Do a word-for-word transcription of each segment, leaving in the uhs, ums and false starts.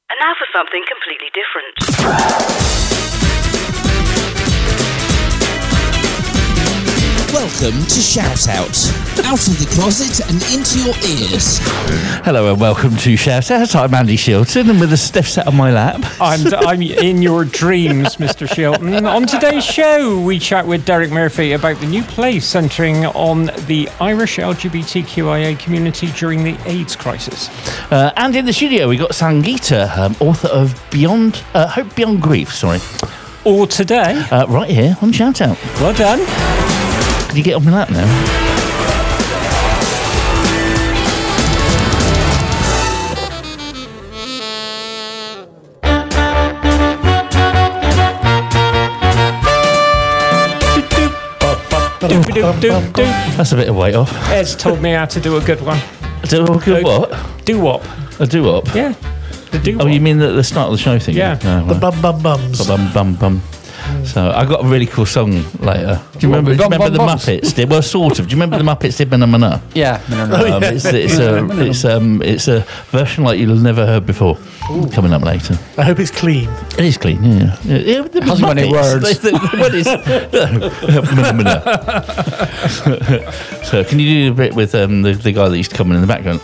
And now for something completely different. Welcome to Shout Out. Out of the closet and into your ears. Hello and welcome to Shout Out. I'm Andy Shilton, and with a stiff sat on my lap. I'm, I'm in your dreams, Mister Shilton. On today's show, we chat with Derek Murphy about the new play centring on the Irish L G B T Q I A community during the AIDS crisis. Uh, and in the studio, we got Sangeeta, um, author of Beyond uh, Hope Beyond Grief. Sorry. Or today. Uh, right here on Shout Out. Well done. Can you get on my lap now? Do, do, do, do. That's a bit of weight off. Ed's told me how to do a good one. Do a good what? Do-wop. A do-up? Yeah. The do-wop. Oh, you mean the, the start of the show thing? Yeah. Oh, The well. bum bum bums. Bum bum bum. So I got a really cool song later. Do you remember? Do you Bum, remember the bum, bums? Muppets? Did well, sort of. Do you remember the Muppets did Mana Mana? Yeah. No, no, Oh, no. Um, yeah. it's, it's a it's um it's a version like you'll never heard before. Coming up later. I hope it's clean. It is clean. Yeah. yeah. yeah the Hasn't got any Muppets, words. The, the, the word is Mana Mana. So can you do a bit with um the, the guy that used to come in, in the background?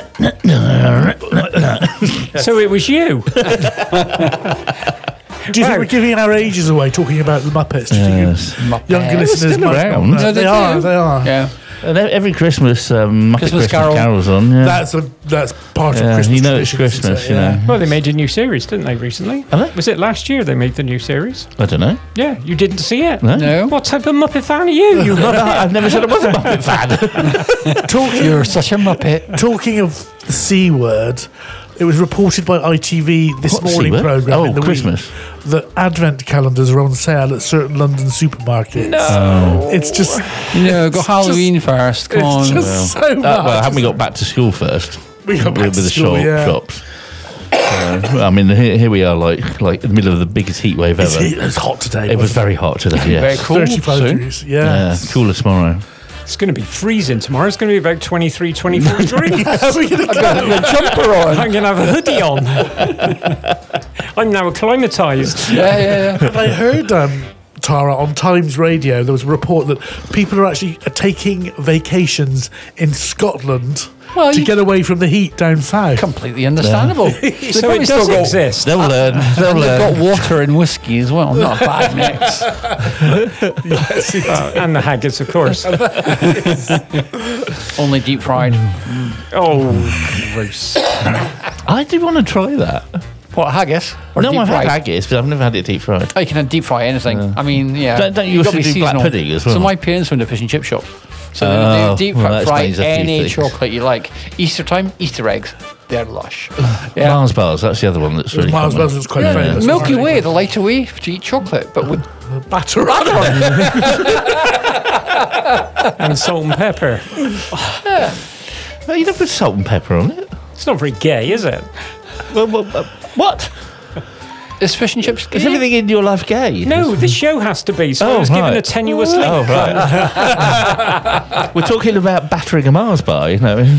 So it was you. Do you think we're giving our ages away talking about the Muppets? Do you Yes. think you- younger Muppets. listeners still might around. not know? No, They they are. do. They are. Yeah. And every Christmas, um, Muppet Christmas Christmas, Carol. Carol's on. Yeah. That's a that's part of yeah. Christmas. You know it's traditions, Christmas. isn't it? You Yeah. know. Well, they made a new series, didn't they, recently? Have they? Was it last year they made the new series? I don't know. Yeah, you didn't see it? No. No. What type of Muppet fan are you? You No, I've never said I was a Muppet fan. Talking You're such a muppet. talking of the C word, it was reported by I T V this What, morning C word? programme Oh, in the Christmas. week that advent calendars are on sale at certain London supermarkets. No, it's just No, go Halloween first. Come it's on. just so Uh, much. well, haven't we got back to school first? We got back with to the school, shop, yeah. shops. Uh, I mean, here, here we are, like like in the middle of the biggest heat wave It's, ever. it was hot today. It was wasn't very hot today. Very Yes. cool. thirty-five soon. degrees. Yeah. Yeah, cooler tomorrow. It's going to be freezing tomorrow. It's going to be about twenty-three, twenty-four degrees. We're gonna go. The jumper on. I'm going to have a hoodie on. I'm now acclimatised. Yeah, yeah, yeah. I heard um, Tara on Times Radio. There was a report that people are actually uh, taking vacations in Scotland Well, to you- get away from the heat down south. Completely understandable. So it does exist. They'll learn. They'll And they've learn. got water and whiskey as well. Not a bad mix. Uh, and the haggis, of course. Only deep fried. Oh, gross. I do want to try that. What, haggis? Or No, deep I've had fried? haggis, but I've never had it deep fried. Oh, you can deep fry anything. I mean, yeah. Don't- don't you You've also got to be do black seasonal. pudding as well? So my parents went to fish and chip shop. So Oh, they deep well, that fry explains a few any things. chocolate you like. Easter time, Easter eggs. They're lush. Yeah. Mars bars, that's the other one that's really Miles common. Bell's was quite Yeah. famous. Milky wasn't Way, the lighter way to eat chocolate, but with it? Batter up. And salt and pepper. Well, you don't put salt and pepper on it. It's not very gay, is it? Well, well, uh, what? is fish and chips. Is everything in your life gay? No, this show has to be. So Oh, I was given right. a tenuous link. Oh, right. We're talking about battering a Mars bar, you know.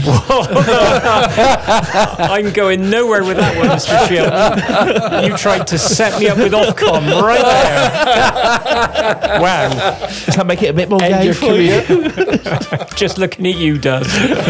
I'm going nowhere with that one, Mister Shilton. You tried to set me up with Ofcom right there. Wow. Does that make it a bit more End gay your for you? Just looking at you does.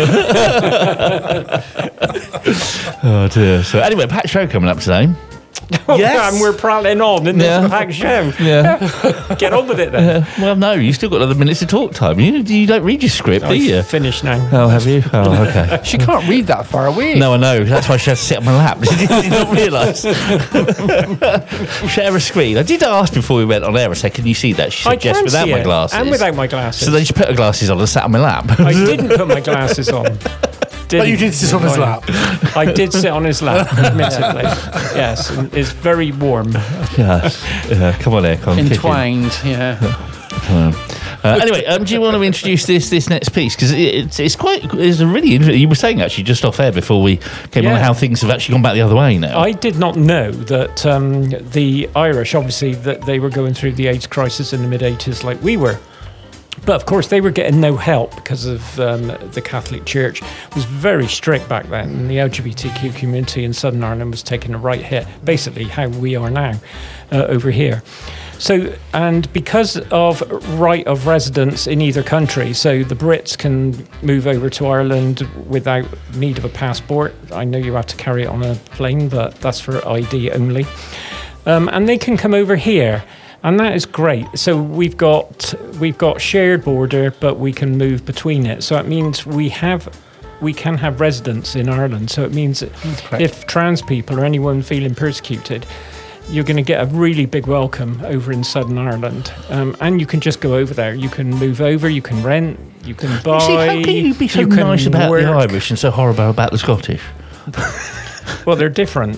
Oh, dear. So, anyway, packed show coming up today. Yes. And we're prattling on in Yeah. this packed show. Yeah. Get on with it then. Uh, well, no, you still got another minutes of talk time. You, you don't read your script, do you? I've finished now. Oh, have you? Oh, okay. She can't read that far away. No, I know. That's why she has to sit on my lap. Did you not realise? Share a screen. I did ask before we went on air. I said, can you see that? She said, I yes, can without see my it, glasses. and without my glasses. So then she put her glasses on and sat on my lap. I didn't put my glasses on. Didn't. But you did sit on his lap. I did sit on his lap, admittedly. Yes, and it's very warm. Yeah. Yeah, come on, aircon. kick in. Entwined, yeah. Uh, anyway, um, do you want to introduce this this next piece? Because it, it's it's quite it's a really interesting. You were saying actually just off air before we came on Yeah. how things have actually gone back the other way now. I did not know that um, the Irish, obviously, that they were going through the AIDS crisis in the mid eighties like we were. But of course, they were getting no help because of um, the Catholic Church was very strict back then. And the L G B T Q community in Southern Ireland was taking a right hit, basically how we are now uh, over here. So, and because of right of residence in either country, so the Brits can move over to Ireland without need of a passport. I know you have to carry it on a plane, but that's for I D only. Um, and they can come over here. And that is great. So we've got we've got shared border, but we can move between it. So it means we have we can have residence in Ireland. So it means that if trans people or anyone feeling persecuted, you're going to get a really big welcome over in Southern Ireland. Um, and you can just go over there. You can move over. You can rent. You can buy. See, how can you be so you nice about work. the Irish and so horrible about the Scottish? Well, they're different.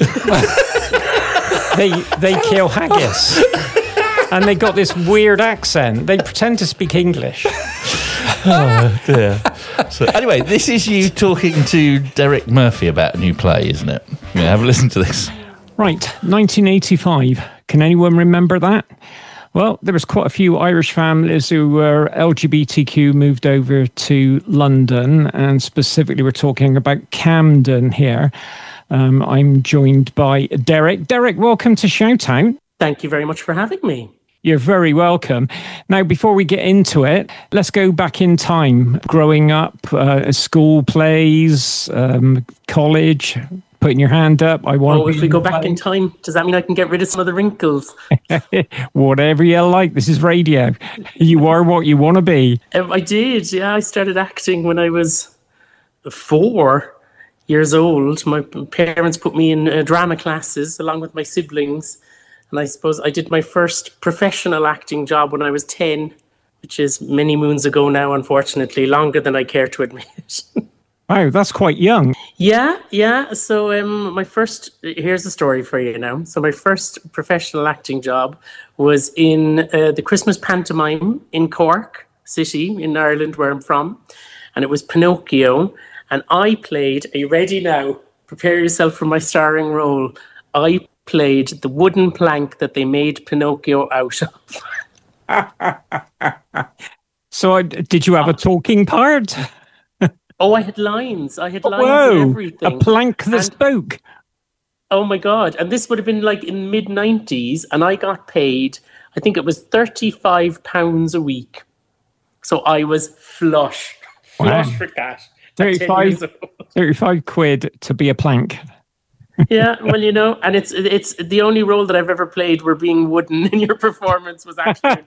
they they kill haggis. And they got this weird accent. They pretend to speak English. Oh, dear. So, anyway, this is you talking to Derek Murphy about a new play, isn't it? Yeah, have a listen to this. Right, nineteen eighty-five. Can anyone remember that? Well, there was quite a few Irish families who were L G B T Q moved over to London, and specifically we're talking about Camden here. Um, I'm joined by Derek. Derek, welcome to Shoutout. Thank you very much for having me. You're very welcome. Now, before we get into it, let's go back in time. Growing up, uh, school plays, um, college, putting your hand up. I want. Oh, if we go back in time, does that mean I can get rid of some of the wrinkles? Whatever you like. This is radio. You are what you want to be. Um, I did. Yeah, I started acting when I was four years old. My parents put me in uh, drama classes along with my siblings. And I suppose I did my first professional acting job when I was ten, which is many moons ago now, unfortunately, longer than I care to admit. Wow, that's quite young. Yeah, yeah. So um, my first, here's the story for you now. So my first professional acting job was in uh, the Christmas pantomime in Cork City in Ireland, where I'm from. And it was Pinocchio. And I played, are you ready now? Prepare yourself for my starring role. I played the wooden plank that they made Pinocchio out of. So uh, did you have a talking part? Oh, I had lines. I had lines Whoa, and everything. A plank that and, spoke. Oh my God. And this would have been like in mid nineties. And I got paid, I think it was thirty-five pounds a week. So I was flush. Flush wow. for cash. thirty-five, thirty-five quid to be a plank. Yeah, well, you know, and it's it's the only role that I've ever played where being wooden in your performance was actually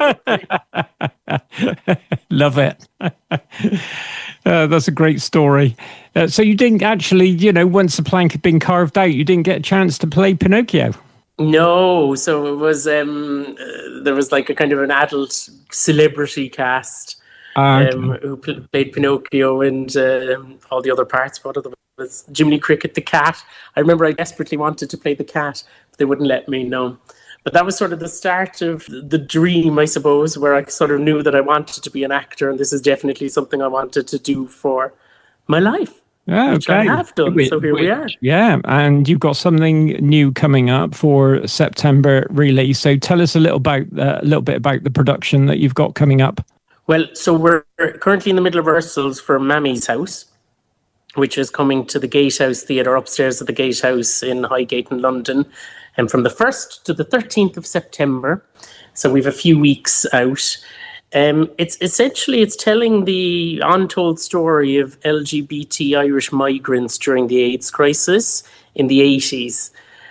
Love it. uh, that's a great story. Uh, so you didn't actually, you know, once the plank had been carved out, you didn't get a chance to play Pinocchio? No, so it was, um, uh, there was like a kind of an adult celebrity cast uh, okay. um, who pl- played Pinocchio and um, all the other parts. What other was Jiminy Cricket, the cat. I remember I desperately wanted to play the cat, but they wouldn't let me, no. But that was sort of the start of the dream, I suppose, where I sort of knew that I wanted to be an actor, and this is definitely something I wanted to do for my life, yeah, which okay. I have done, we, so here we, we are. Yeah, and you've got something new coming up for September release, so tell us a little about uh, a little bit about the production that you've got coming up. Well, so we're currently in the middle of rehearsals for Mammy's House, which is coming to the Gatehouse Theatre upstairs at the Gatehouse in Highgate in London, and from the first to the thirteenth of September. So we've a few weeks out. Um, it's essentially, it's telling the untold story of L G B T Irish migrants during the AIDS crisis in the eighties.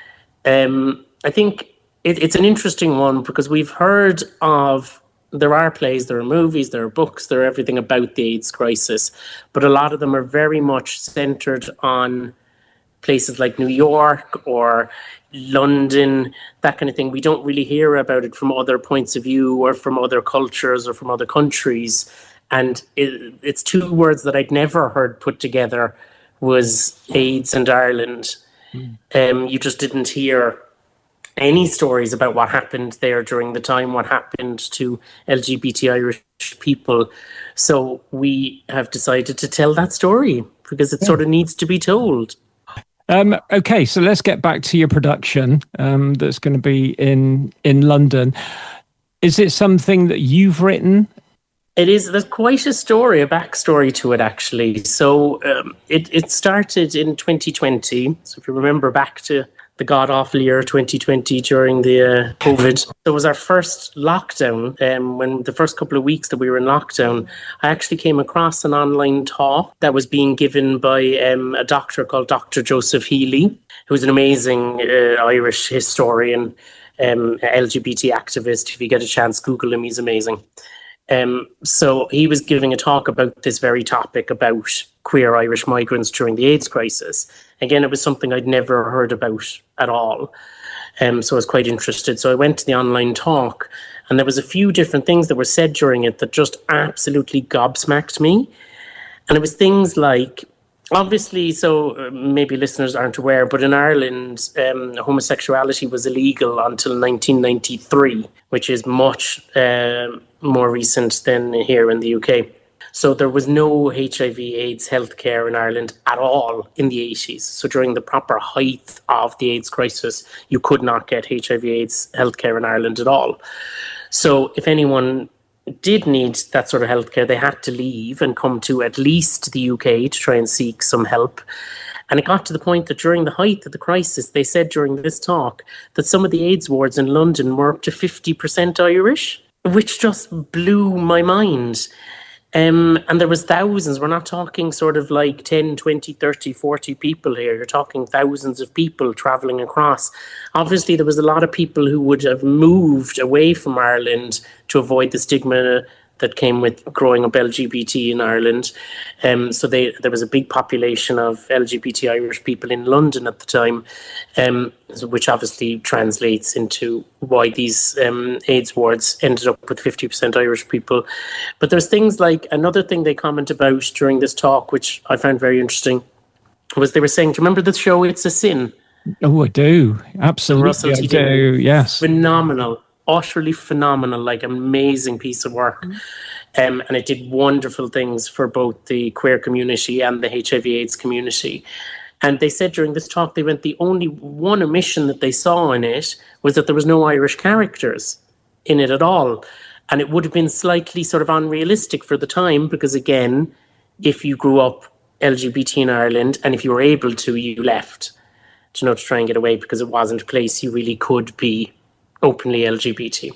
Um, I think it, it's an interesting one because we've heard of, there are plays, there are movies, there are books, there are everything about the AIDS crisis, but a lot of them are very much centred on places like New York or London, that kind of thing. We don't really hear about it from other points of view or from other cultures or from other countries. And it, it's two words that I'd never heard put together was AIDS and Ireland. Mm. Um, you just didn't hear any stories about what happened there during the time, what happened to L G B T Irish people. So we have decided to tell that story because it yeah. sort of needs to be told. Um, okay, so let's get back to your production um, that's going to be in, in London. Is it something that you've written It is. There's quite a story, a backstory to it, actually. So um, it it started in twenty twenty. So if you remember back to the god awful year twenty twenty during the uh, COVID, it was our first lockdown. Um, when the first couple of weeks that we were in lockdown, I actually came across an online talk that was being given by um, a doctor called Doctor Joseph Healy, who's an amazing uh, Irish historian, um, L G B T activist. If you get a chance, Google him. He's amazing. Um, so he was giving a talk about this very topic, about queer Irish migrants during the AIDS crisis. Again, it was something I'd never heard about at all. Um, so I was quite interested. So I went to the online talk, and there was a few different things that were said during it that just absolutely gobsmacked me. And it was things like, obviously, so uh, maybe listeners aren't aware, but in Ireland, um, homosexuality was illegal until nineteen ninety-three, which is much uh, more recent than here in the U K. So there was no H I V AIDS healthcare in Ireland at all in the eighties. So during the proper height of the AIDS crisis, you could not get H I V AIDS healthcare in Ireland at all. So if anyone did need that sort of healthcare, they had to leave and come to at least the U K to try and seek some help. And it got to the point that during the height of the crisis, they said during this talk that some of the AIDS wards in London were up to fifty percent Irish, which just blew my mind. Um, and there was thousands. We're not talking sort of like ten, twenty, thirty, forty people here. You're talking thousands of people travelling across. Obviously, there was a lot of people who would have moved away from Ireland to avoid the stigma that came with growing up L G B T in Ireland. Um, so they, there was a big population of L G B T Irish people in London at the time, um, which obviously translates into why these um, AIDS wards ended up with fifty percent Irish people. But there's things like, another thing they comment about during this talk, which I found very interesting, was they were saying, do you remember the show It's a Sin? Oh, I do. Absolutely, Russell I T. do, yes. Phenomenal. Utterly phenomenal, like amazing piece of work. Um, and it did wonderful things for both the queer community and the H I V AIDS community. And they said during this talk, they went, the only one omission that they saw in it was that there was no Irish characters in it at all. And it would have been slightly sort of unrealistic for the time, because again, if you grew up L G B T in Ireland and if you were able to, you left, to, you know, to try and get away, because it wasn't a place you really could be openly L G B T.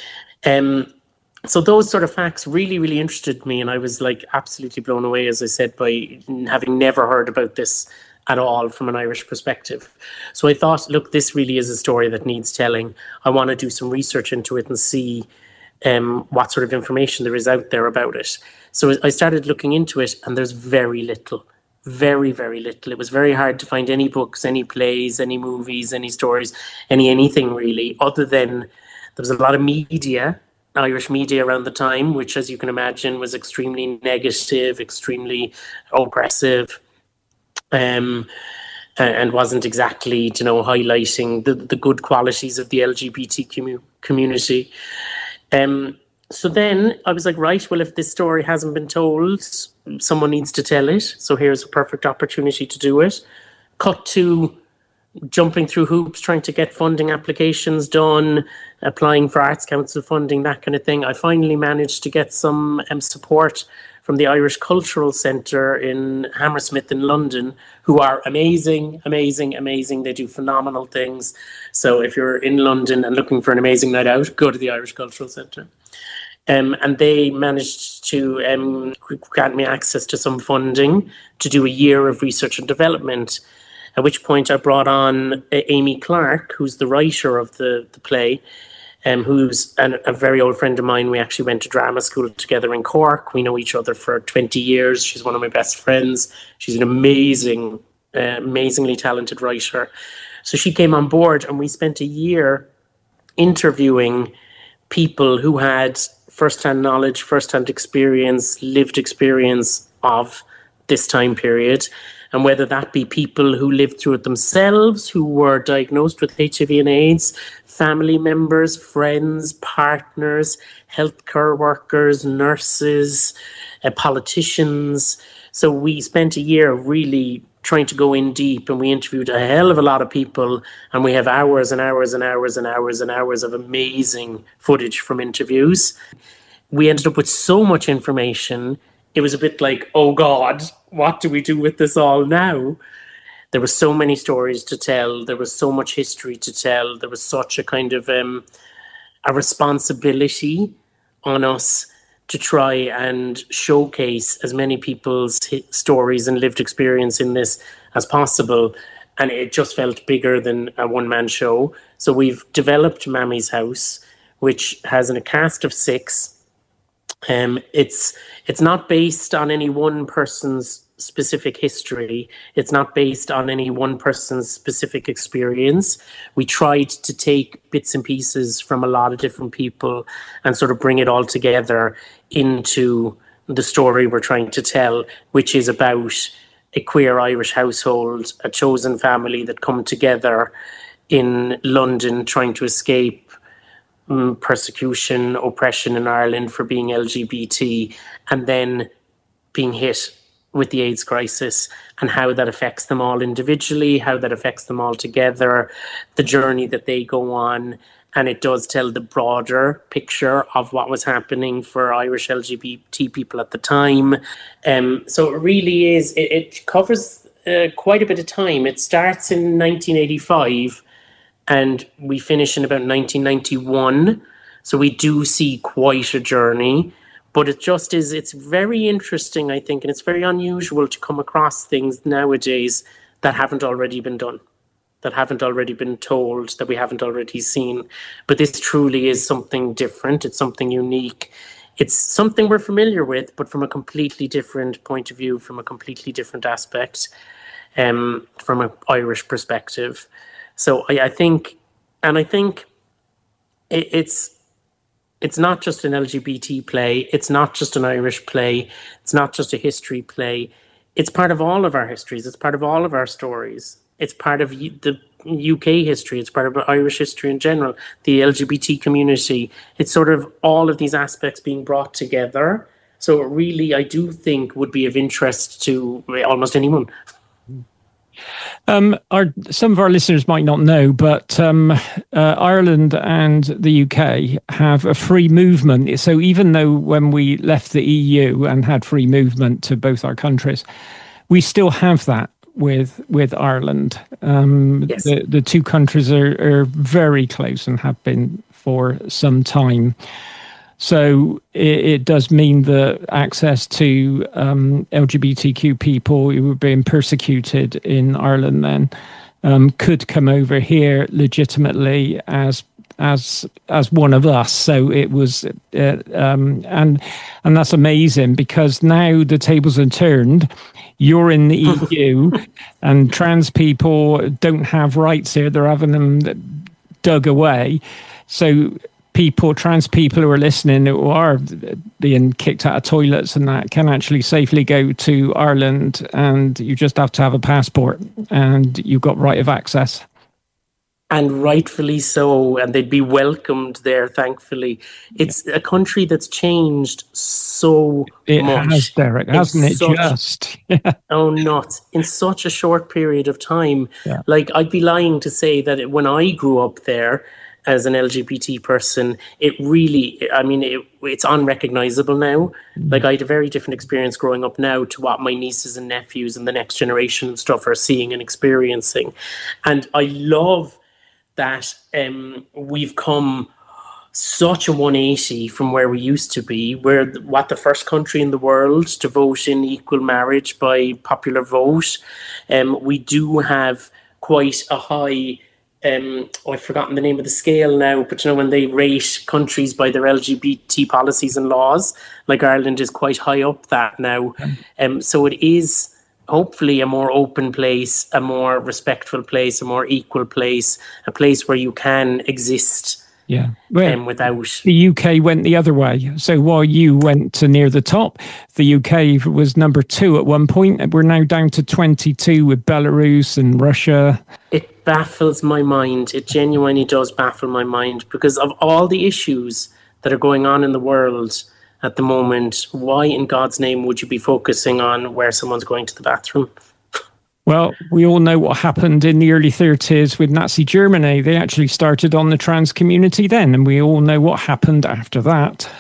Um, so those sort of facts really, really interested me, and I was like absolutely blown away, as I said, by having never heard about this at all from an Irish perspective. So I thought, look, this really is a story that needs telling. I want to do some research into it and see um, what sort of information there is out there about it. So I started looking into it, and there's very little. Very, very little. It was very hard to find any books, any plays, any movies, any stories, any anything really, other than there was a lot of media, Irish media around the time, which, as you can imagine, was extremely negative, extremely oppressive, um, and wasn't exactly, you know, highlighting the, the good qualities of the L G B T commu- community. Um, So then I was like, right, well, if this story hasn't been told, someone needs to tell it. So here's a perfect opportunity to do it. Cut to jumping through hoops, trying to get funding applications done, applying for Arts Council funding, that kind of thing. I finally managed to get some um, support from the Irish Cultural Centre in Hammersmith in London, who are amazing, amazing, amazing. They do phenomenal things. So if you're in London and looking for an amazing night out, go to the Irish Cultural Centre. Um, and they managed to um, grant me access to some funding to do a year of research and development, at which point I brought on uh, Amy Clark, who's the writer of the, the play, um, who's an, a very old friend of mine. We actually went to drama school together in Cork. We know each other for twenty years. She's one of my best friends. She's an amazing, uh, amazingly talented writer. So she came on board, and we spent a year interviewing people who had first-hand knowledge, first-hand experience, lived experience of this time period, and whether that be people who lived through it themselves, who were diagnosed with H I V and AIDS, family members, friends, partners, healthcare workers, nurses, uh, politicians. So we spent a year really trying to go in deep, and we interviewed a hell of a lot of people, and we have hours and hours and hours and hours and hours of amazing footage from interviews. we ended up with so much information. It was a bit like, oh God, what do we do with this all now? There were so many stories to tell. There was so much history to tell. There was such a kind of um, a responsibility on us to try and showcase as many people's hi- stories and lived experience in this as possible. And it just felt bigger than a one-man show. So we've developed Mammy's House, which has a cast of six. Um, it's it's not based on any one person's specific history. It's not based on any one person's specific experience. We tried to take bits and pieces from a lot of different people and sort of bring it all together into the story we're trying to tell, which is about a queer Irish household, a chosen family that come together in London trying to escape um, persecution, oppression in Ireland for being L G B T, and then being hit with the AIDS crisis and how that affects them all individually, how that affects them all together, the journey that they go on. And it does tell the broader picture of what was happening for Irish L G B T people at the time. Um, so it really is, it, it covers uh, quite a bit of time. It starts in nineteen eighty-five and we finish in about nineteen ninety-one. So we do see quite a journey. But it just is, it's very interesting, I think, and it's very unusual to come across things nowadays that haven't already been done, that haven't already been told, that we haven't already seen. But this truly is something different. It's something unique. It's something we're familiar with, but from a completely different point of view, from a completely different aspect, um, from an Irish perspective. So I, I think, and I think it, it's, It's not just an L G B T play. It's not just an Irish play. It's not just a history play. It's part of all of our histories. It's part of all of our stories. It's part of the U K history. It's part of Irish history in general, the L G B T community. It's sort of all of these aspects being brought together. So it really, I do think, would be of interest to almost anyone. Um, our, some of our listeners might not know, but um, uh, Ireland and the U K have a free movement. So even though when we left the E U and had free movement to both our countries, we still have that with with Ireland. Um, Yes. the, the two countries are, are very close and have been for some time. So it, it does mean that access to um, L G B T Q people who were being persecuted in Ireland then um, could come over here legitimately as as as one of us. So it was, uh, um, and and that's amazing because now the tables are turned. You're in the E U, and trans people don't have rights here. They're having them dug away. So people, trans people who are listening, who are being kicked out of toilets and that, can actually safely go to Ireland, and you just have to have a passport and you've got right of access. And rightfully so, and they'd be welcomed there, thankfully. It's a country that's changed so It much. has, Derek, in hasn't it? such- Just yeah. Oh, nuts. In such a short period of time. Yeah. Like, I'd be lying to say that it, when I grew up there as an L G B T person, it really, I mean, it, it's unrecognizable now. Mm. Like, I had a very different experience growing up now to what my nieces and nephews and the next generation and stuff are seeing and experiencing. And I love that um, we've come such a one eighty from where we used to be. We're what the first country in the world to vote in equal marriage by popular vote. Um, we do have quite a high, um, oh, I've forgotten the name of the scale now, but you know, when they rate countries by their L G B T policies and laws, like Ireland is quite high up that now. Um, so it is hopefully a more open place, a more respectful place, a more equal place, a place where you can exist Yeah. Well, um, without... the U K went the other way. So while you went to near the top, the U K was number two at one point. And we're now down to twenty-two with Belarus and Russia. It baffles my mind. It genuinely does baffle my mind because of all the issues that are going on in the world at the moment. Why in God's name would you be focusing on where someone's going to the bathroom? Well, we all know what happened in the early thirties with Nazi Germany. They actually started on the trans community then, and we all know what happened after that.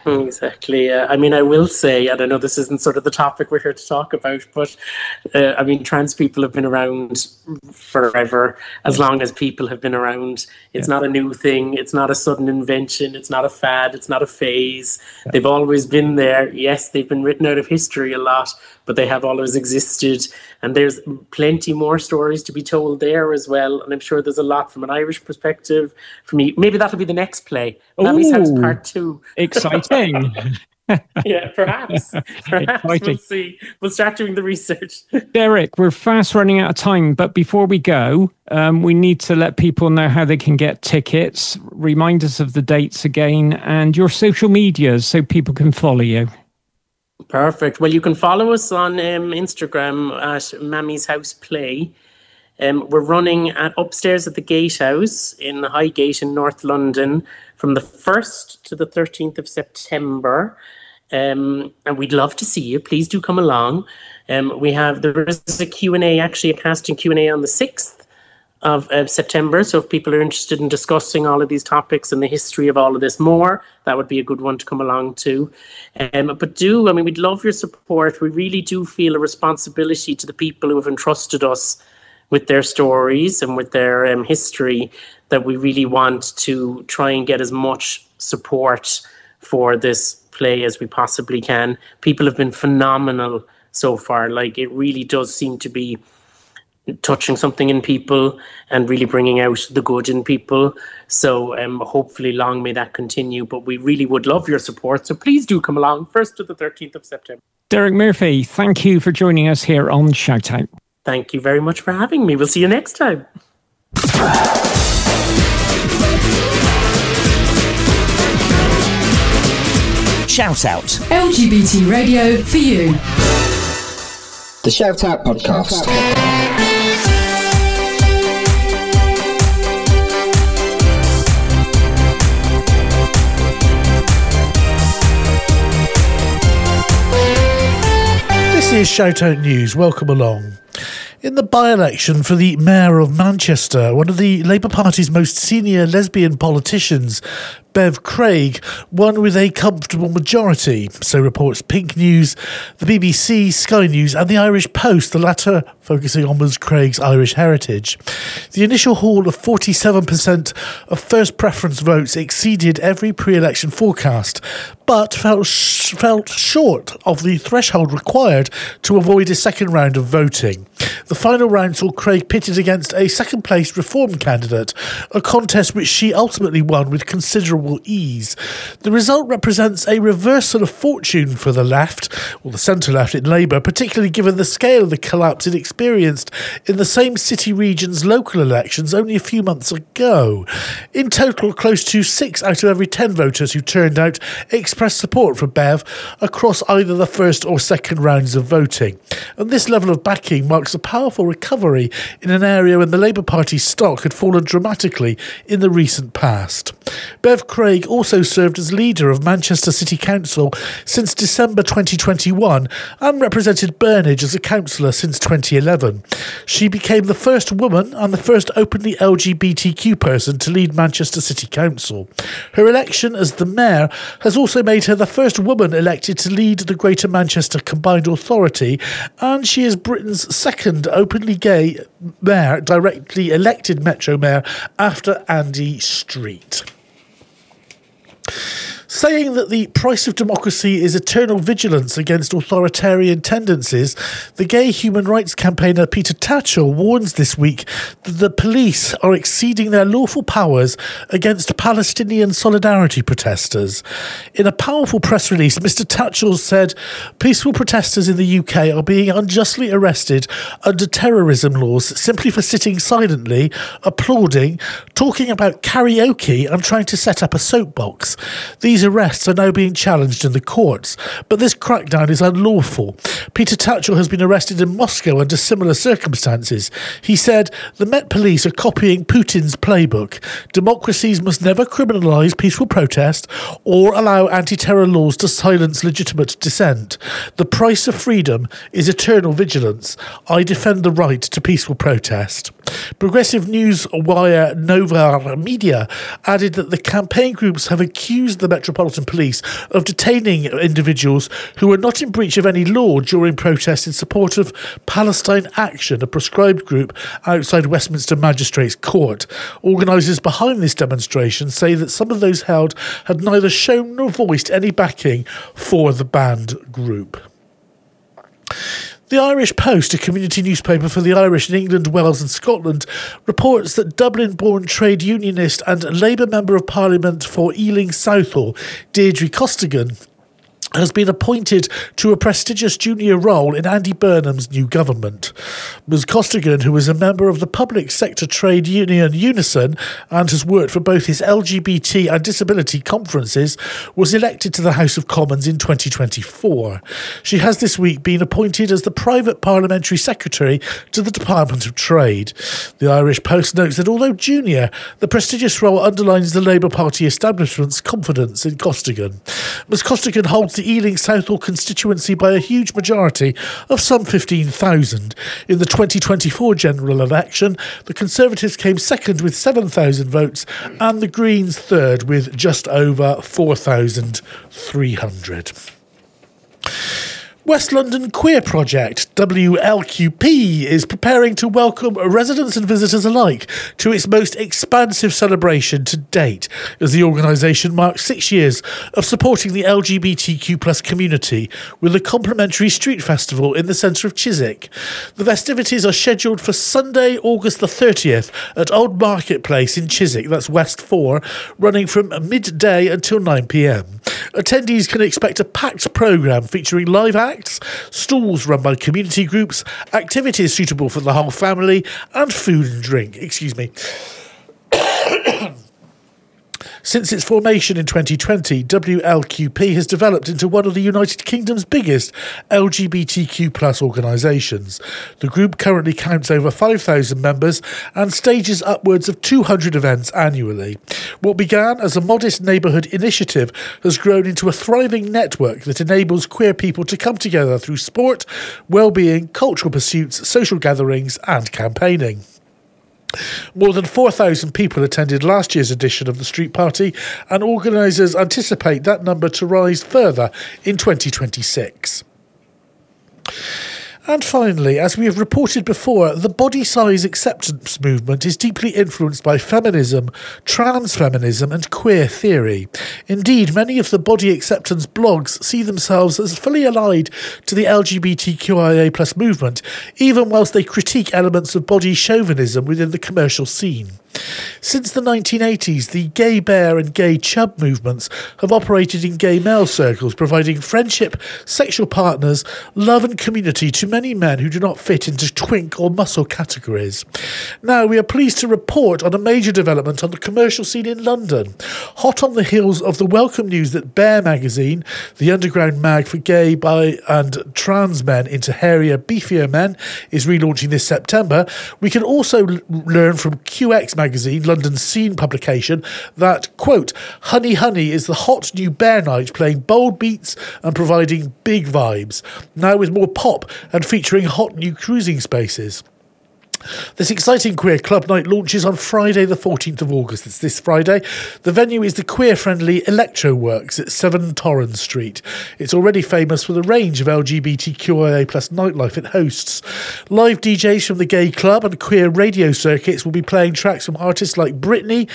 Exactly. Uh, I mean, I will say, and I know this isn't sort of the topic we're here to talk about, but uh, I mean, trans people have been around forever, as long as people have been around. It's yeah. not a new thing. It's not a sudden invention. It's not a fad. It's not a phase. Yeah. They've always been there. Yes, they've been written out of history a lot, but they have always existed. And there's plenty more stories to be told there as well. And I'm sure there's a lot from an Irish perspective. For me, maybe that'll be the next play. Mammy's House Part Two. Exciting. Yeah, perhaps. Perhaps we'll see. We'll start doing the research. Derek, we're fast running out of time, but before we go, um, we need to let people know how they can get tickets. Remind us of the dates again and your social medias so people can follow you. Perfect. Well, you can follow us on um, Instagram at Mammy's House Play. Um, we're running at upstairs at the Gatehouse in Highgate in North London from the first to the thirteenth of September. Um, and we'd love to see you. Please do come along. Um, we have, there is a Q and A, actually a casting Q and A on the sixth of uh, September. So if people are interested in discussing all of these topics and the history of all of this more, that would be a good one to come along to. Um, but do, I mean, we'd love your support. We really do feel a responsibility to the people who have entrusted us with their stories and with their um, history, that we really want to try and get as much support for this play as we possibly can. People have been phenomenal so far. Like, it really does seem to be touching something in people and really bringing out the good in people. So um, hopefully long may that continue, but we really would love your support. So please do come along, first to the thirteenth of September. Derek Murphy, thank you for joining us here on Shout Out. Thank you very much for having me. We'll see you next time. Shout Out. L G B T radio for you. The Shout Out podcast. This is Shout Out News. Welcome along. In the by-election for the Mayor of Manchester, one of the Labour Party's most senior lesbian politicians, Bev Craig, won with a comfortable majority. So reports Pink News, the B B C, Sky News and the Irish Post, the latter focusing on Ms Craig's Irish heritage. The initial haul of forty-seven percent of first preference votes exceeded every pre-election forecast, but fell, sh- fell short of the threshold required to avoid a second round of voting. The final round saw Craig pitted against a second-place Reform candidate, a contest which she ultimately won with considerable ease. The result represents a reversal of fortune for the left, or the centre-left in Labour, particularly given the scale of the collapse it experienced in the same city region's local elections only a few months ago. In total, close to six out of every ten voters who turned out expressed support for Bev across either the first or second rounds of voting. And this level of backing marks a powerful recovery in an area when the Labour Party's stock had fallen dramatically in the recent past. Bev Craig also served as leader of Manchester City Council since December twenty twenty-one and represented Burnage as a councillor since twenty eleven. She became the first woman and the first openly L G B T Q person to lead Manchester City Council. Her election as the mayor has also made her the first woman elected to lead the Greater Manchester Combined Authority, and she is Britain's second openly gay mayor, directly elected Metro Mayor after Andy Street. Saying that the price of democracy is eternal vigilance against authoritarian tendencies, the gay human rights campaigner Peter Tatchell warns this week that the police are exceeding their lawful powers against Palestinian solidarity protesters. In a powerful press release, Mister Tatchell said, peaceful protesters in the U K are being unjustly arrested under terrorism laws simply for sitting silently, applauding, talking about karaoke and trying to set up a soapbox. These arrests are now being challenged in the courts, but this crackdown is unlawful. Peter Tatchell has been arrested in Moscow under similar circumstances. He said, the Met Police are copying Putin's playbook. Democracies must never criminalise peaceful protest or allow anti-terror laws to silence legitimate dissent. The price of freedom is eternal vigilance. I defend the right to peaceful protest. Progressive news wire Nova Media added that the campaign groups have accused the Metropolitan Police of detaining individuals who were not in breach of any law during protests in support of Palestine Action, a proscribed group outside Westminster Magistrates Court. Organisers behind this demonstration say that some of those held had neither shown nor voiced any backing for the banned group. The Irish Post, a community newspaper for the Irish in England, Wales and Scotland, reports that Dublin-born trade unionist and Labour Member of Parliament for Ealing Southall, Deirdre Costigan, has been appointed to a prestigious junior role in Andy Burnham's new government. Miz Costigan, who is a member of the public sector trade union Unison and has worked for both his L G B T and disability conferences, was elected to the House of Commons in twenty twenty-four. She has this week been appointed as the private parliamentary secretary to the Department of Trade. The Irish Post notes that although junior, the prestigious role underlines the Labour Party establishment's confidence in Costigan. Miz Costigan holds the Ealing Southall constituency by a huge majority of some fifteen thousand. In the twenty twenty-four general election, the Conservatives came second with seven thousand votes and the Greens third with just over four thousand three hundred. West London Queer Project, W L Q P, is preparing to welcome residents and visitors alike to its most expansive celebration to date, as the organisation marks six years of supporting the L G B T Q plus community with a complimentary street festival in the centre of Chiswick. The festivities are scheduled for Sunday, August the thirtieth at Old Marketplace in Chiswick, that's West four, running from midday until nine p m. Attendees can expect a packed programme featuring live acts, stalls run by community groups, activities suitable for the whole family, and food and drink. Excuse me. Since its formation in twenty twenty, W L Q P has developed into one of the United Kingdom's biggest L G B T Q plus organisations. The group currently counts over five thousand members and stages upwards of two hundred events annually. What began as a modest neighbourhood initiative has grown into a thriving network that enables queer people to come together through sport, well-being, cultural pursuits, social gatherings and campaigning. More than four thousand people attended last year's edition of the Street Party, and organisers anticipate that number to rise further in twenty twenty-six. And finally, as we have reported before, the body size acceptance movement is deeply influenced by feminism, trans feminism and queer theory. Indeed, many of the body acceptance blogs see themselves as fully allied to the L G B T Q I A plus movement, even whilst they critique elements of body chauvinism within the commercial scene. Since the nineteen eighties, the gay bear and gay chub movements have operated in gay male circles, providing friendship, sexual partners, love and community to many men who do not fit into twink or muscle categories. Now, we are pleased to report on a major development on the commercial scene in London. Hot on the heels of the welcome news that Bear magazine, the underground mag for gay, bi and trans men into hairier, beefier men, is relaunching this September, we can also l- learn from Q X magazine magazine, London's scene publication, that, quote, Honey Honey is the hot new Bear Night playing bold beats and providing big vibes, now with more pop and featuring hot new cruising spaces. This exciting queer club night launches on Friday the fourteenth of August. It's this Friday. The venue is the queer-friendly Electro Works at seven Torrens Street. It's already famous for the range of L G B T Q I A plus nightlife it hosts. Live D Js from the gay club and queer radio circuits will be playing tracks from artists like Britney,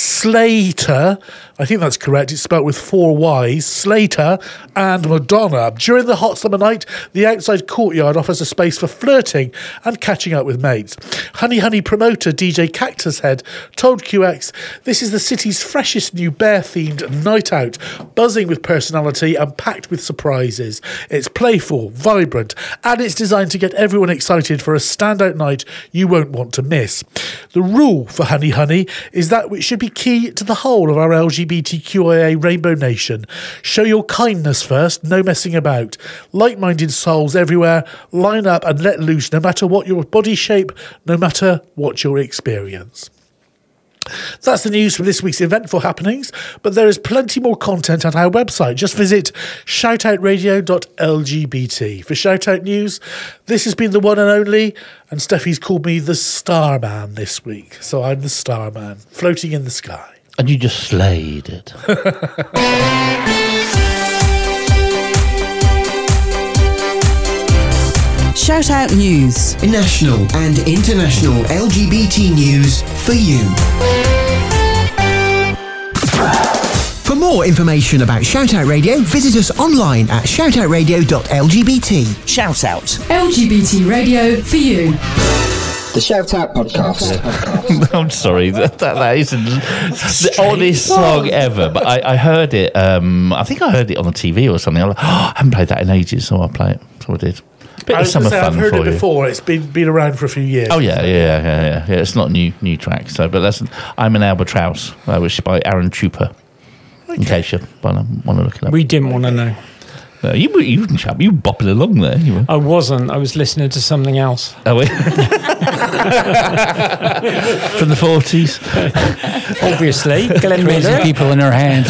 Slater, I think that's correct, it's spelt with four Y's, Slater, and Madonna. During the hot summer night, the outside courtyard offers a space for flirting and catching up with mates. Honey Honey promoter D J Cactus Head told Q X, this is the city's freshest new bear-themed night out, buzzing with personality and packed with surprises. It's playful, vibrant, and it's designed to get everyone excited for a standout night you won't want to miss. The rule for Honey Honey is that which should be key to the whole of our L G B T Q I A Rainbow Nation. Show your kindness first, no messing about. Like-minded souls everywhere, line up and let loose no matter what your body shape, no matter what your experience. That's the news from this week's eventful happenings, but there is plenty more content at our website. Just visit shoutout radio dot L G B T. For Shoutout News, this has been the one and only, and Steffi's called me the Starman this week. So I'm the Starman, floating in the sky. And you just slayed it. Shout Out News. National and international L G B T news for you. For more information about Shout Out Radio, visit us online at shoutout radio dot L G B T. Shout out. L G B T radio for you. The Shout Out Podcast. I'm sorry, that, that, that isn't the oddest song ever, but I, I heard it, um, I think I heard it on the T V or something. I'm like, oh, I haven't played that in ages, so I'll play it. So I did. Bit I of was summer gonna say, fun I've heard for it you. before. It's been been around for a few years. Oh yeah, yeah, yeah, yeah, yeah. It's not a new new track. So, but that's I'm an Albatross, uh, which is by Aaron Trooper. Okay. In case you want to look it up. We didn't want to know. No, you were you, you were bopping along there. You were. I wasn't. I was listening to something else. Oh, wait. From the forties. Obviously, Glenn Crazy Miller. people in their hands.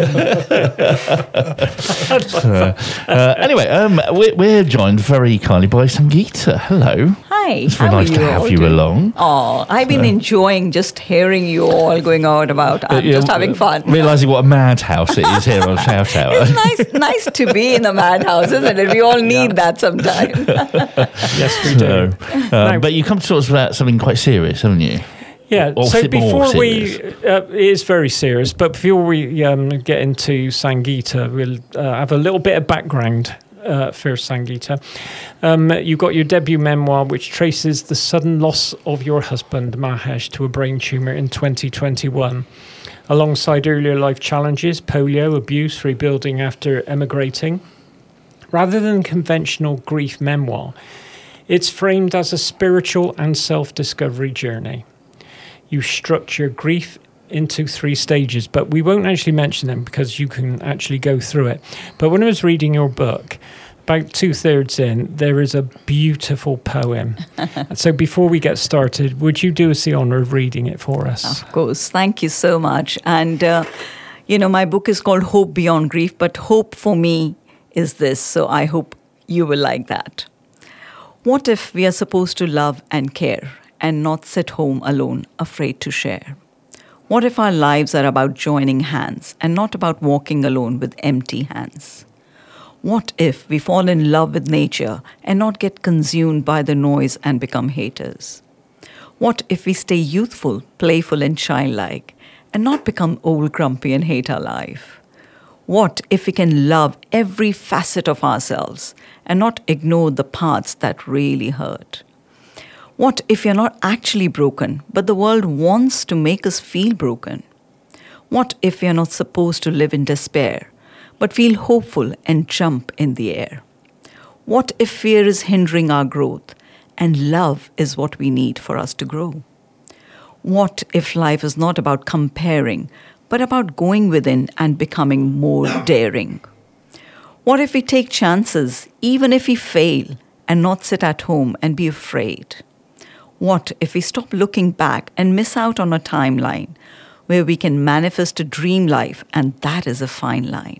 uh, uh, anyway, um, we're, we're joined very kindly by Sangeeta. Hello. Hi. It's very how nice are to you have all you doing? along. Oh, I've been Uh, enjoying just hearing you all going out about. I'm Uh, yeah, just having fun. Realising what a madhouse it is here on Shout Out. It's nice, nice to be in the madhouse, isn't it? We all need that sometimes. Yes, we do. So, um, but you come to talk to us about something quite serious, haven't you? Yeah, Or so is it more before we, serious? uh, it is very serious, but before we um, get into Sangeeta, we'll uh, have a little bit of background uh, for Sangeeta. Um, you got your debut memoir, which traces the sudden loss of your husband, Mahesh, to a brain tumour in twenty twenty-one. Alongside earlier life challenges, polio, abuse, rebuilding after emigrating. Rather than conventional grief memoir, it's framed as a spiritual and self-discovery journey. You structure grief into three stages, but we won't actually mention them because you can actually go through it. But when I was reading your book, about two-thirds in, there is a beautiful poem. So before we get started, would you do us the honour of reading it for us? Of course. Thank you so much. And, uh, you know, my book is called Hope Beyond Grief, but hope for me is this, so I hope you will like that. What if we are supposed to love and care and not sit home alone, afraid to share? What if our lives are about joining hands and not about walking alone with empty hands? What if we fall in love with nature and not get consumed by the noise and become haters? What if we stay youthful, playful and childlike and not become old, grumpy and hate our life? What if we can love every facet of ourselves and not ignore the parts that really hurt? What if you're not actually broken, but the world wants to make us feel broken? What if you're not supposed to live in despair, but feel hopeful and jump in the air? What if fear is hindering our growth and love is what we need for us to grow? What if life is not about comparing, but about going within and becoming more daring? What if we take chances, even if we fail, and not sit at home and be afraid? What if we stop looking back and miss out on a timeline where we can manifest a dream life, and that is a fine line?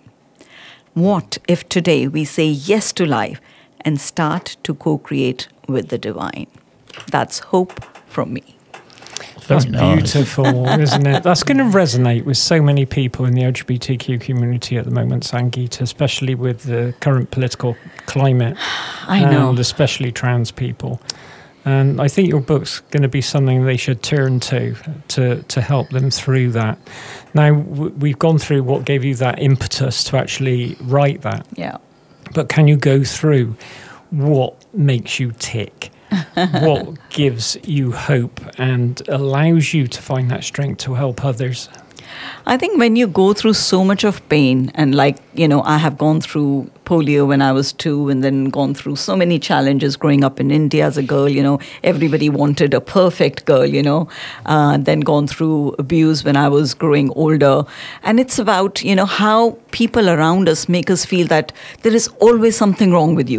What if today we say yes to life and start to co-create with the divine? That's hope from me. That's nice. beautiful, isn't it? That's going to resonate with so many people in the L G B T Q community at the moment, Sangeeta, especially with the current political climate. I know. And especially trans people. And I think your book's going to be something they should turn to, to, to help them through that. Now, w- we've gone through what gave you that impetus to actually write that. Yeah. But can you go through what makes you tick? What gives you hope and allows you to find that strength to help others? I think when you go through so much of pain, and like, you know, I have gone through polio when I was two and then gone through so many challenges growing up in India as a girl, you know, everybody wanted a perfect girl, you know, uh, then gone through abuse when I was growing older. And it's about, you know, how people around us make us feel that there is always something wrong with you.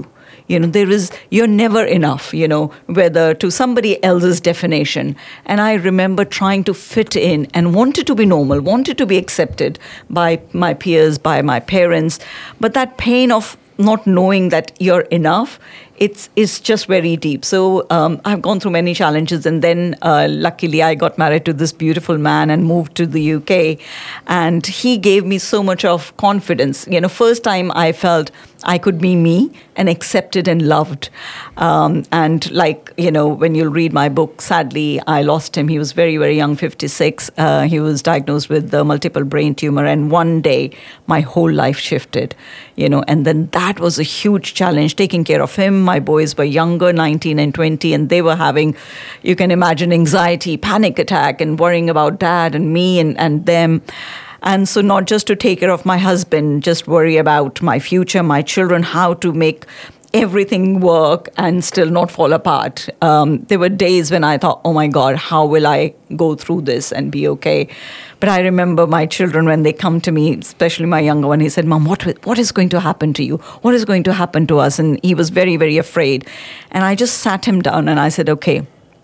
You know, there is, you're never enough, you know, whether to somebody else's definition. And I remember trying to fit in and wanted to be normal, wanted to be accepted by my peers, by my parents. But that pain of not knowing that you're enough, it's it's just very deep. So um, I've gone through many challenges, and then uh, luckily I got married to this beautiful man and moved to the U K, and he gave me so much of confidence. You know, first time I felt I could be me and accepted and loved. Um, and like, you know, when you'll read my book, sadly, I lost him. He was very, very young, fifty-six. Uh, he was diagnosed with the multiple brain tumor. And one day, my whole life shifted, you know, and then that was a huge challenge, taking care of him. My boys were younger, nineteen and twenty, and they were having, you can imagine, anxiety, panic attack, and worrying about dad and me and, and them. And so not just to take care of my husband, just worry about my future, my children, how to make everything work and still not fall apart. Um, there were days when I thought, oh my God, how will I go through this and be okay? But I remember my children, when they come to me, especially my younger one, he said, Mom, what, what is going to happen to you? What is going to happen to us? And he was very, very afraid. And I just sat him down and I said, okay.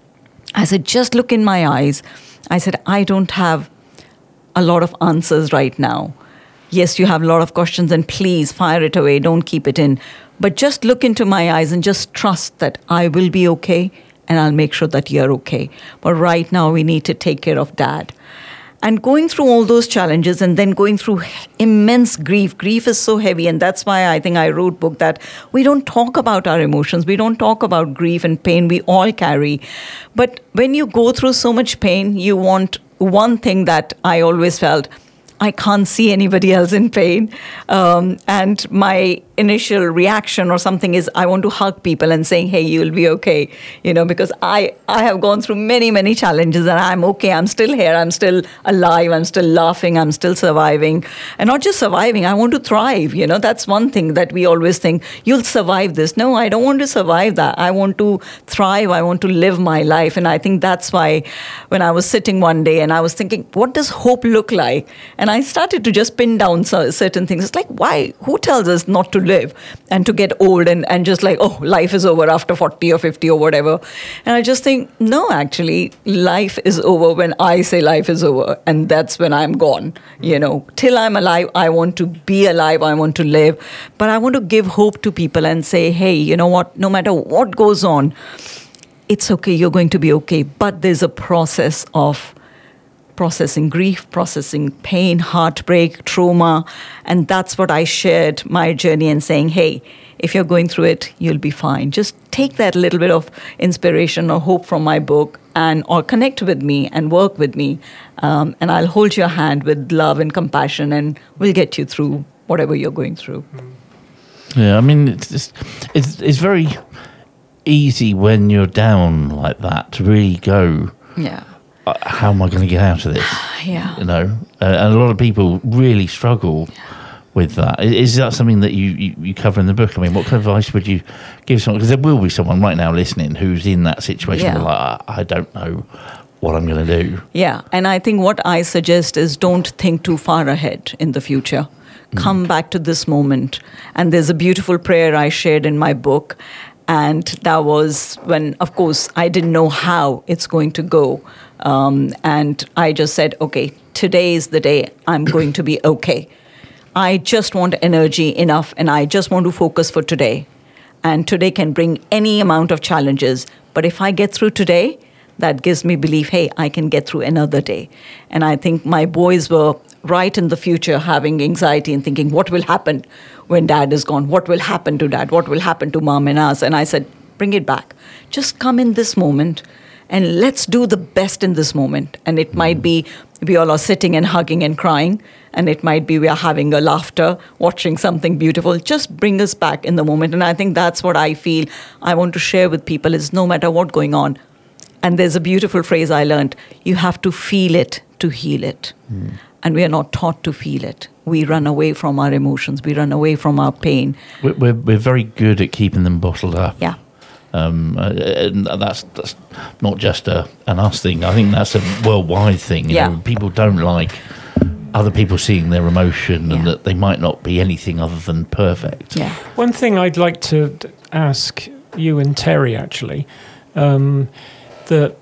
I said, just look in my eyes. I said, I don't have a lot of answers right now. Yes, you have a lot of questions, and please fire it away. Don't keep it in. But just look into my eyes and just trust that I will be okay, and I'll make sure that you're okay. But right now, we need to take care of Dad. And going through all those challenges and then going through immense grief. Grief is so heavy, and that's why I think I wrote a book that we don't talk about our emotions. We don't talk about grief and pain. We all carry. But when you go through so much pain, you want one thing that I always felt, I can't see anybody else in pain. Um, and my initial reaction or something is I want to hug people and saying, hey, you'll be okay. You know, because I, I have gone through many, many challenges, and I'm okay. I'm still here. I'm still alive. I'm still laughing. I'm still surviving. And not just surviving, I want to thrive. You know, that's one thing that we always think, you'll survive this. No, I don't want to survive that. I want to thrive. I want to live my life. And I think that's why when I was sitting one day and I was thinking, what does hope look like? And I started to just pin down certain things. It's like, why? Who tells us not to live and to get old and, and just like, oh, life is over after forty or fifty or whatever. And I just think, no, actually, life is over when I say life is over. And that's when I'm gone. You know, till I'm alive, I want to be alive. I want to live. But I want to give hope to people and say, hey, you know what? No matter what goes on, it's okay. You're going to be okay. But there's a process of processing grief, processing pain, heartbreak, trauma. And that's what I shared my journey and saying, hey, if you're going through it, you'll be fine. Just take that little bit of inspiration or hope from my book and or connect with me and work with me. Um, and I'll hold your hand with love and compassion, and we'll get you through whatever you're going through. Yeah, I mean, it's just, it's, it's very easy when you're down like that to really go, yeah. Uh, how am I going to get out of this? Yeah. You know, uh, and a lot of people really struggle with that. Is, is that something that you, you, you cover in the book? I mean, what kind of advice would you give someone? Because there will be someone right now listening who's in that situation Yeah. where like, I, I don't know what I'm going to do. Yeah. And I think what I suggest is don't think too far ahead in the future. Come mm. back to this moment. And there's a beautiful prayer I shared in my book. And that was when, of course, I didn't know how it's going to go. Um, and I just said, okay, today is the day I'm going to be okay. I just want energy enough, and I just want to focus for today. And today can bring any amount of challenges. But if I get through today, that gives me belief, hey, I can get through another day. And I think my boys were right in the future having anxiety and thinking, what will happen when Dad is gone? What will happen to Dad? What will happen to Mom and us? And I said, bring it back. Just come in this moment and let's do the best in this moment. And it might be we all are sitting and hugging and crying. And it might be we are having a laughter, watching something beautiful. Just bring us back in the moment. And I think that's what I feel I want to share with people is no matter what's going on. And there's a beautiful phrase I learned. You have to feel it to heal it. Mm. And we are not taught to feel it. We run away from our emotions. We run away from our pain. We're, we're, we're very good at keeping them bottled up. Yeah. Um, uh, and that's, that's not just a, an us thing. I think that's a worldwide thing. You yeah. know, people don't like other people seeing their emotion Yeah. and that they might not be anything other than perfect. Yeah. One thing I'd like to d- ask you and Terry, actually, um, that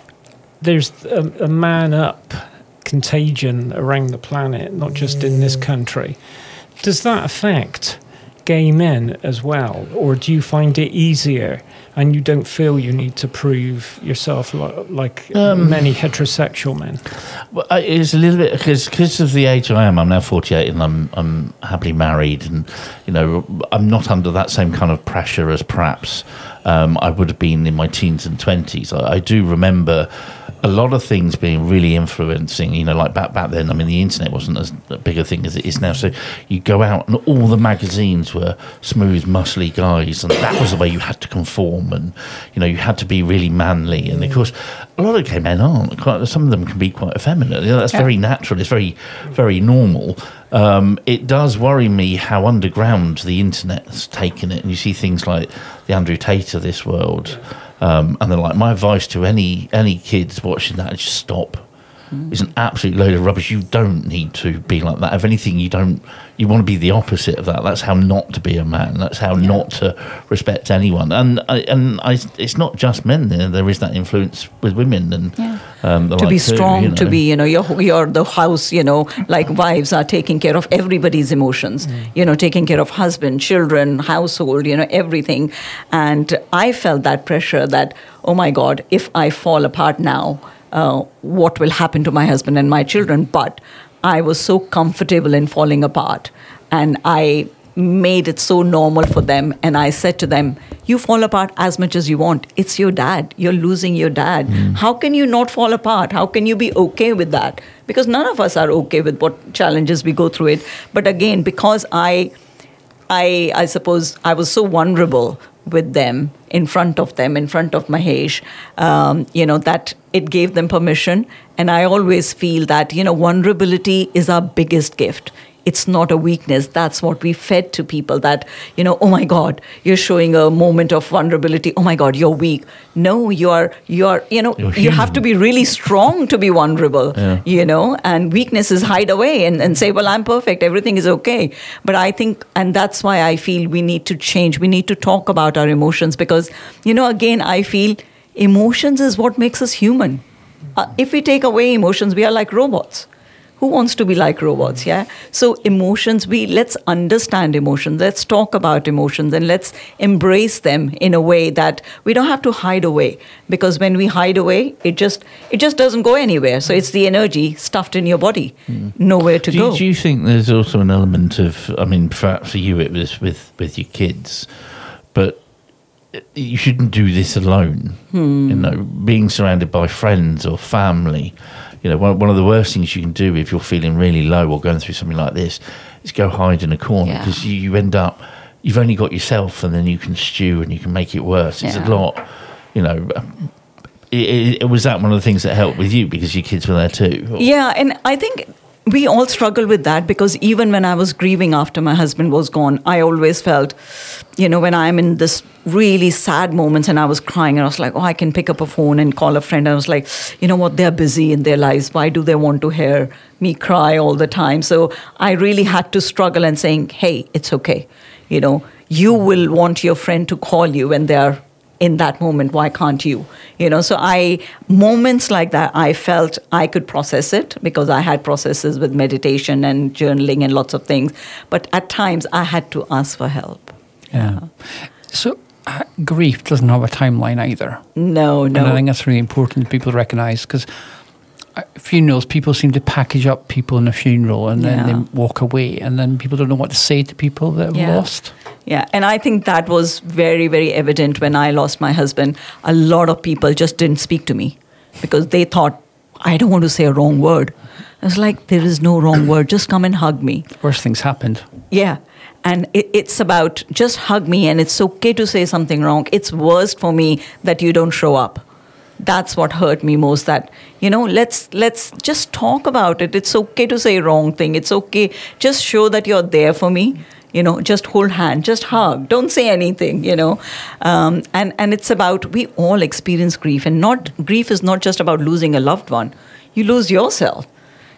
there's a, a man up contagion around the planet, not just in this country. Does that affect gay men as well, or do you find it easier and you don't feel you need to prove yourself li- like Um, many heterosexual men? Well, I- it's a little bit because because of the age I am. I'm now forty-eight, and I'm I'm happily married, and you know I'm not under that same kind of pressure as perhaps um, I would have been in my teens and twenties. I, I do remember a lot of things being really influencing. You know, like back back then. I mean, the internet wasn't as big a thing as it is now. So you go out, and all the magazines were smooth, muscly guys, and that was the way you had to conform, and you know you had to be really manly. And of course, a lot of gay men aren't. Quite, some of them can be quite effeminate. You know, that's Yeah. very natural. It's very, very normal. Um, it does worry me how underground the internet's taken it, and you see things like the Andrew Tate of this world, um, and they're like, my advice to any any kids watching that is just stop. Mm. It's an absolute load of rubbish. You don't need to be like that. If anything, you don't. You want to be the opposite of that. That's how not to be a man. That's how yeah. not to respect anyone. And I, and I, it's not just men. There, there is that influence with women and yeah. um, the to like be too, strong. you know. To be, you know, you're you're the house. You know, like wives are taking care of everybody's emotions. Mm. You know, taking care of husband, children, household. You know, everything. And I felt that pressure. That oh my God, if I fall apart now. Uh, what will happen to my husband and my children? But I was so comfortable in falling apart, and I made it so normal for them. And I said to them, you fall apart as much as you want. It's your dad. You're losing your dad. Mm. How can you not fall apart? How can you be okay with that? Because none of us are okay with what challenges we go through it. But again, because I, I, I suppose I was so vulnerable with them, in front of them, in front of Mahesh, um, you know, that it gave them permission. And I always feel that, you know, vulnerability is our biggest gift. It's not a weakness. That's what we fed to people, that, you know, oh my God, you're showing a moment of vulnerability. Oh my God, you're weak. No, you are, you are, you know, you have to be really strong to be vulnerable, yeah. you know, and weakness is hide away and, and say, well, I'm perfect. Everything is okay. But I think, and that's why I feel we need to change. We need to talk about our emotions because, you know, again, I feel emotions is what makes us human. Uh, if we take away emotions, we are like robots. Who wants to be like robots, yeah? So emotions, we let's understand emotions. Let's talk about emotions and let's embrace them in a way that we don't have to hide away. Because when we hide away, it just it just doesn't go anywhere. So it's the energy stuffed in your body, mm. nowhere to do go. You, do you think there's also an element of, I mean, for, for you it was with, with your kids, but you shouldn't do this alone. Hmm. You know, being surrounded by friends or family. You know, one, one of the worst things you can do if you're feeling really low or going through something like this is go hide in a corner because yeah. you, you end up, you've only got yourself and then you can stew and you can make it worse. It's yeah. a lot, you know. It, it, it was that one of the things that helped with you because your kids were there too? Or? Yeah, and I think we all struggle with that because even when I was grieving after my husband was gone, I always felt, you know, when I'm in this really sad moments and I was crying and I was like, oh, I can pick up a phone and call a friend. And I was like, you know what, they're busy in their lives. Why do they want to hear me cry all the time? So I really had to struggle and saying, hey, it's okay. You know, you will want your friend to call you when they're in that moment. Why can't you? You know, so I, moments like that, I felt I could process it because I had processes with meditation and journaling and lots of things. But at times I had to ask for help. Yeah. yeah. So uh, grief doesn't have a timeline either. No, no. And I think that's really important people recognise because funerals, people seem to package up people in a funeral and then yeah. they walk away and then people don't know what to say to people that have yeah. lost. Yeah, and I think that was very, very evident when I lost my husband. A lot of people just didn't speak to me because they thought, I don't want to say a wrong word. I was like, there is no wrong word. Just come and hug me. Worst things happened. Yeah. And it, it's about just hug me and it's okay to say something wrong. It's worst for me that you don't show up. That's what hurt me most, that, you know, let's let's just talk about it. It's okay to say wrong thing. It's okay. Just show that you're there for me. You know, just hold hand, just hug. Don't say anything, you know. Um, and, and it's about, we all experience grief. And not grief is not just about losing a loved one. You lose yourself.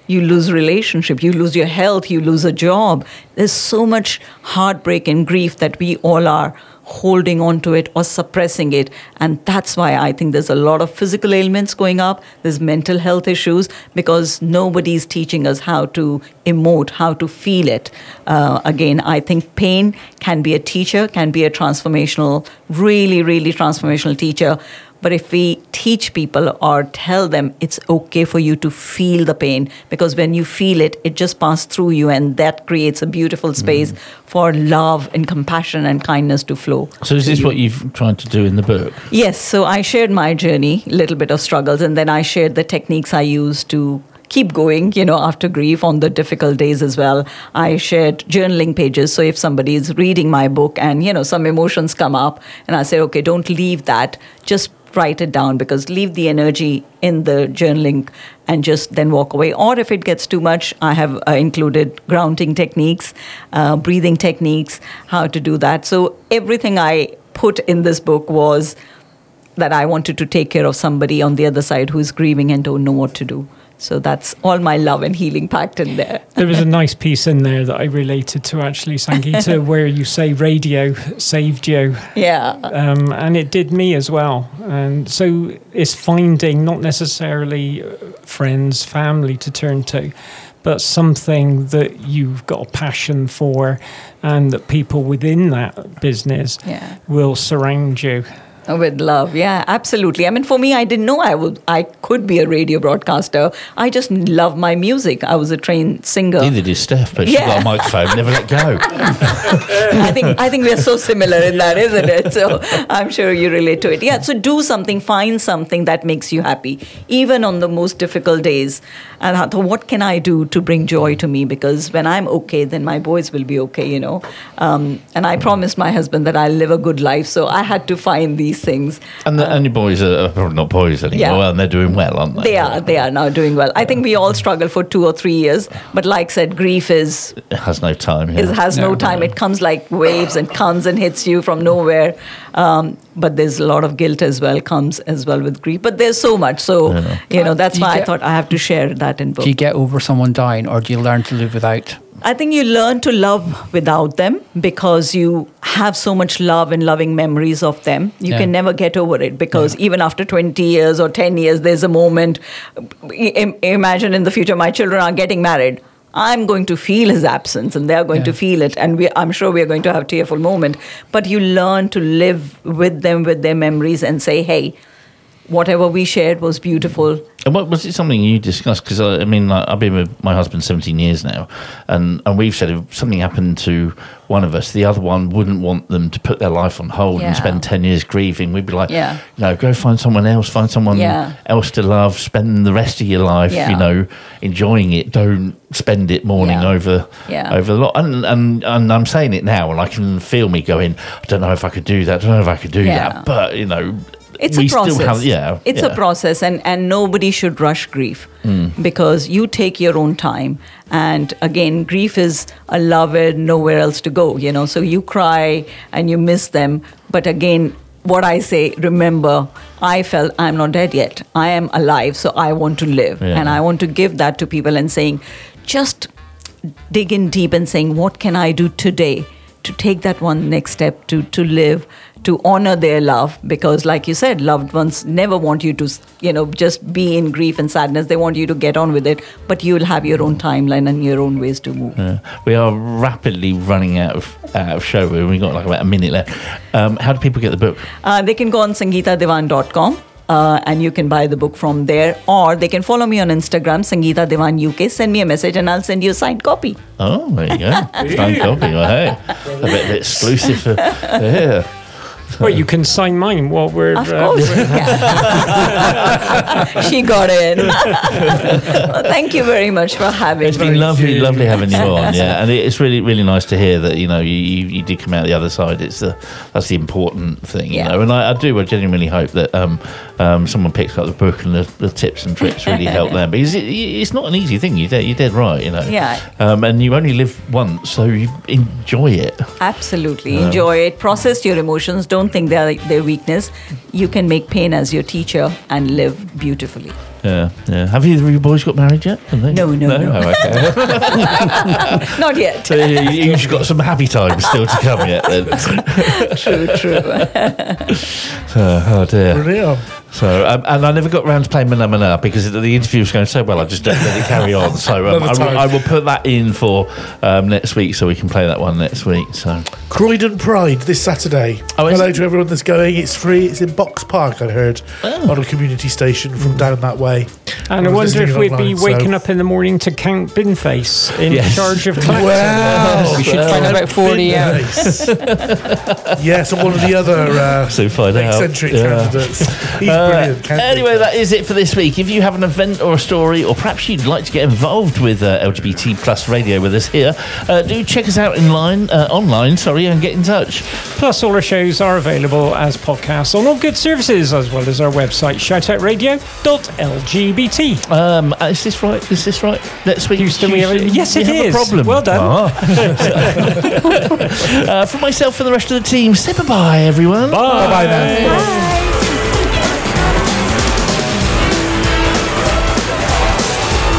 you lose relationship, you lose your health, you lose a job. There's so much heartbreak and grief that we all are holding on to it or suppressing it. And that's why I think there's a lot of physical ailments going up. There's mental health issues because nobody's teaching us how to emote, how to feel it. Uh, again, I think pain can be a teacher, can be a transformational, really, really transformational teacher. But if we teach people or tell them it's okay for you to feel the pain, because when you feel it, it just passes through you, and that creates a beautiful space mm. for love and compassion and kindness to flow. So is this you. what you've tried to do in the book? Yes. So I shared my journey, a little bit of struggles, and then I shared the techniques I use to keep going, you know, after grief on the difficult days as well. I shared journaling pages. So if somebody is reading my book and, you know, some emotions come up, and I say, okay, don't leave that, just write it down, because leave the energy in the journaling and just then walk away. Or if it gets too much, I have uh, included grounding techniques, uh, breathing techniques, how to do that. So everything I put in this book was that I wanted to take care of somebody on the other side who's grieving and don't know what to do. So that's all my love and healing packed in there. There was a nice piece in there that I related to, actually, Sangeeta, where you say radio saved you. Yeah. Um, and it did me as well. And so it's finding not necessarily friends, family to turn to, but something that you've got a passion for, and that people within that business yeah. will surround you. With love, yeah, absolutely. I mean, for me, I didn't know I would, I could be a radio broadcaster. I just love my music. I was a trained singer. Neither did Steph, but yeah. she got a microphone, never let go. I think I think we're so similar in that, isn't it? So I'm sure you relate to it. Yeah. So do something, find something that makes you happy, even on the most difficult days. And I thought, what can I do to bring joy to me? Because when I'm okay, then my boys will be okay, you know. Um, and I promised my husband that I'll live a good life, so I had to find these things. And, the, um, and your boys are probably not boys anymore, yeah. and they're doing well, aren't they? They are. They are now doing well. I think we all struggle for two or three years, but like I said, grief is... It has no time. Yeah. It has no, no time. No. It comes like waves and comes and hits you from nowhere. Um, but there's a lot of guilt as well, comes as well with grief. But there's so much. So, yeah. you know, that's you why get, I thought I have to share that in book. Do you get over someone dying, or do you learn to live without? I think you learn to love without them, because you have so much love and loving memories of them. You yeah. can never get over it, because yeah. even after twenty years or ten years, there's a moment. I- imagine in the future, my children are getting married. I'm going to feel his absence, and they're going yeah. to feel it. And we, I'm sure we're going to have a tearful moment. But you learn to live with them, with their memories, and say, hey, whatever we shared was beautiful. And what was it something you discussed? Because I, I mean, like, I've been with my husband seventeen years now, and, and we've said if something happened to one of us, the other one wouldn't want them to put their life on hold yeah. and spend ten years grieving. We'd be like, yeah. you know, go find someone else, find someone yeah. else to love, spend the rest of your life, yeah. you know, enjoying it. Don't spend it mourning yeah. over yeah. over the lot. And, and and I'm saying it now, and I can feel me going, I don't know if I could do that. I don't know if I could do yeah. that. But you know. It's we a process. Still have, yeah, it's yeah. a process, and, and nobody should rush grief mm. because you take your own time. And again, grief is a lover, nowhere else to go, you know. So you cry and you miss them. But again, what I say, remember, I felt I'm not dead yet. I am alive, so I want to live. Yeah. And I want to give that to people and saying, just dig in deep and saying, what can I do today to take that one next step to, to live, to honor their love, because like you said, loved ones never want you to, you know, just be in grief and sadness. They want you to get on with it, but you'll have your own timeline and your own ways to move. Yeah. We are rapidly running out of, out of show. We've got like about a minute left. Um, how do people get the book? Uh, they can go on sangeeta devan dot com. Uh, and you can buy the book from there, or they can follow me on Instagram, Sangeeta Devan U K. Send me a message and I'll send you a signed copy. Oh, there you go. Signed copy. Well, hey, a bit, a bit exclusive. For, yeah. Well, you can sign mine while we're... Of course. Uh, she got in. Well, thank you very much for having it's me. It's been lovely, lovely having you on, yeah. And it's really, really nice to hear that, you know, you, you, you did come out the other side. It's the, that's the important thing, you yeah. know. And I, I do, I genuinely hope that um, um, someone picks up the book and the, the tips and tricks really help them. Because it, it's not an easy thing. You're dead, you're dead right, you know. Yeah. Um, and you only live once, so you enjoy it. Absolutely. Um, enjoy it. Process your emotions. Don't think they're their weakness. You can make pain as your teacher and live beautifully. Yeah, yeah. Have either of you boys got married yet? No, no, no. Oh, okay. Not yet. So you, you've got some happy times still to come yet then. True, true. So, oh dear. Brilliant. So, um, and I never got round to playing Mana Mana because the interview was going so well, I just don't let it carry on. So um, I, will, I will put that in for um, next week so we can play that one next week. So Croydon Pride this Saturday. Oh, Hello it? to everyone that's going. It's free. It's in Box Park, I heard, oh. on a community station from down that way. And I, I wonder if we'd be waking so. up in the morning to count Binface in yes. charge of collection. Wow. We should well, find out about forty hours. Yes, and one of the other uh, so find eccentric out. candidates. Yeah. He's uh, brilliant. Anyway, that is it for this week. If you have an event or a story, or perhaps you'd like to get involved with uh, L G B T plus radio with us here, uh, do check us out in line, uh, online, sorry, and get in touch. Plus, all our shows are available as podcasts on all good services, as well as our website, shoutout radio dot L G B T. Um, is this right? Is this right? Next week, Houston, we have a, yes, we it have is. A problem. Well done. Ah. uh, for myself and the rest of the team, say bye-bye, everyone. Bye. Bye-bye then. Bye.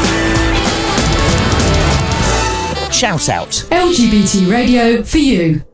Shout out. L G B T radio for you.